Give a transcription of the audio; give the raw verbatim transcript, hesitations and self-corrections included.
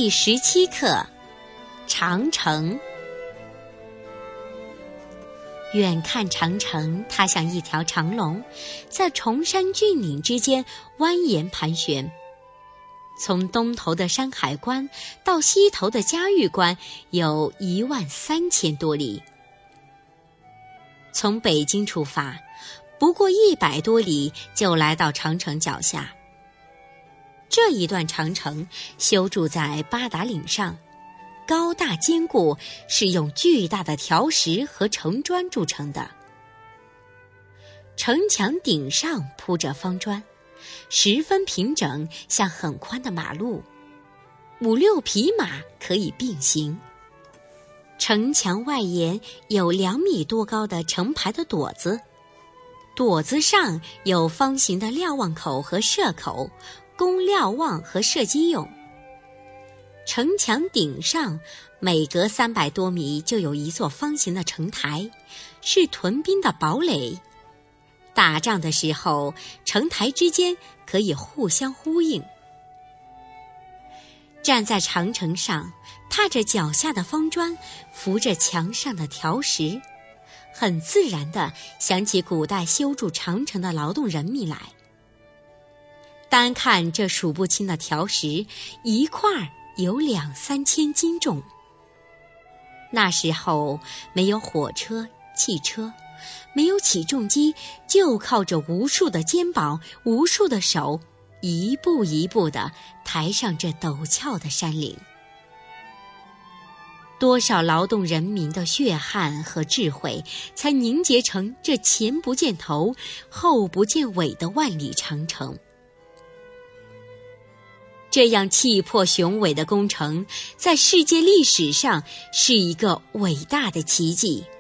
第十七课，长城。远看长城，它像一条长龙，在崇山峻岭之间蜿蜒盘旋。从东头的山海关到西头的嘉峪关，有一万三千多里。从北京出发，不过一百多里就来到长城脚下。这一段长城修筑在八达岭上，高大坚固，是用巨大的条石和城砖筑成的。城墙顶上铺着方砖，十分平整，像很宽的马路，五六匹马可以并行。城墙外沿有两米多高的成排的垛子，垛子上有方形的瞭望口和射口，供瞭望和射击用。城墙顶上每隔三百多米就有一座方形的城台，是屯兵的堡垒。打仗的时候，城台之间可以互相呼应。站在长城上，踏着脚下的方砖，扶着墙上的条石，很自然地想起古代修筑长城的劳动人民来。单看这数不清的条石，一块有两三千斤重。那时候没有火车、汽车，没有起重机，就靠着无数的肩膀、无数的手，一步一步地抬上这陡峭的山岭。多少劳动人民的血汗和智慧，才凝结成这前不见头、后不见尾的万里长城。这样气魄雄伟的工程，在世界历史上是一个伟大的奇迹。